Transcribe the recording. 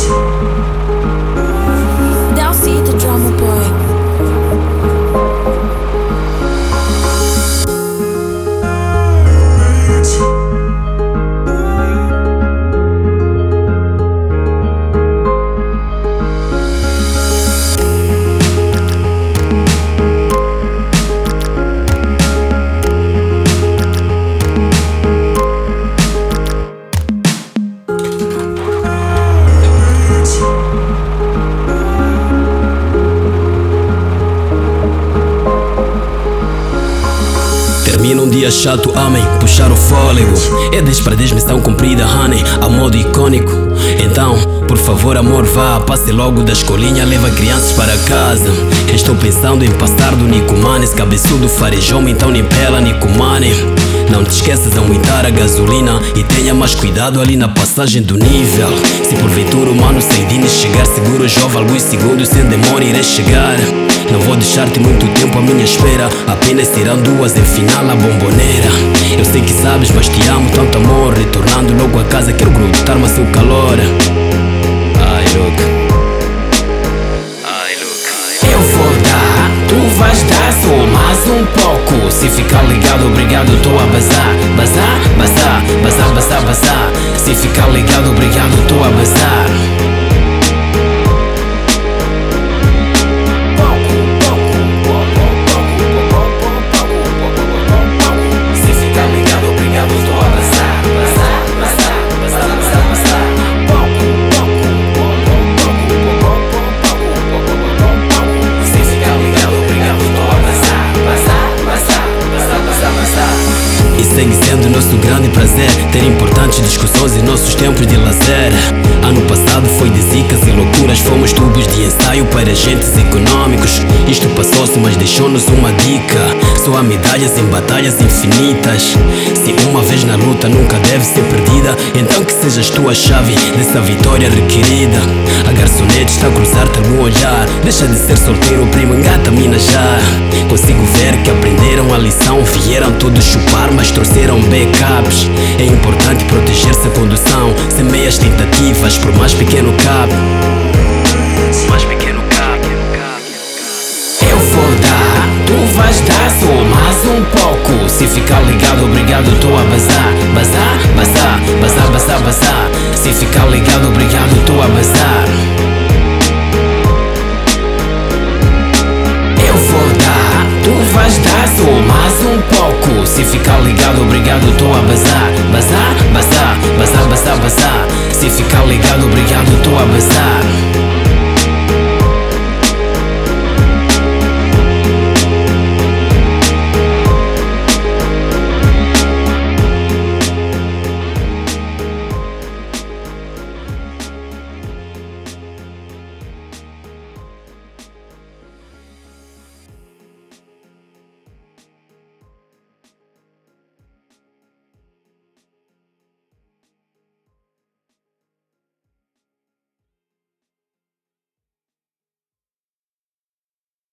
Delcy, the drummer boy. Termina um dia chato, amém, puxar o fôlego. É 10 para 10, missão cumprida, honey, a modo icônico. Então, por favor amor, vá, passe logo da escolinha, leva crianças para casa. Estou pensando em passar do Nicomane, esse cabeçudo farejou-me, então nem pela Nicomane. Não te esqueças de aumentar a gasolina e tenha mais cuidado ali na passagem do nível. Se porventura o mano Seidini chegar seguro, jovem, alguns segundos sem demora irei chegar. Não vou deixar-te muito tempo à minha espera, apenas serão duas em final a bomboneira. Eu sei que sabes, mas te amo, tanto amor. Retornando logo a casa, quero grudar-me a seu calor. Ai, look. Eu vou dar, tu vais dar só mais um pouco. Se ficar ligado, obrigado, tô a bazar. Bazar, bazar, bazar, bazar, bazar. Se ficar ligado, obrigado, tô a bazar. Segue sendo nosso grande prazer ter importantes discussões em nossos tempos de lazer. Ano passado foi de zicas e loucuras, fomos tubos de ensaio para agentes econômicos. Isto passou-se, mas deixou-nos uma dica: só há medalhas em batalhas infinitas. Se uma vez na luta nunca deve ser perdida, então que sejas tu a chave dessa vitória requerida. A garçonete está a cruzar-te algum olhar, deixa de ser solteiro, primo, engata-mina já. Consigo ver que aprenderam a lição, vieram todos chupar, mas trouxeram backups. É importante proteger-se a condução, sem meias tentativas, por mais pequeno cap. Eu vou dar, tu vais dar só mais um pouco. Se ficar ligado, obrigado, tô a bazar. Bazar, bazar, bazar, bazar, bazar. Se ficar ligado, obrigado, tô a bazar. Eu vou dar, tu vais dar só mais um pouco. Se ficar ligado, obrigado, tô a bazar. Bazar, bazar, bazar, bazar, bazar. Se ficar ligado, obrigado, tô a bazar.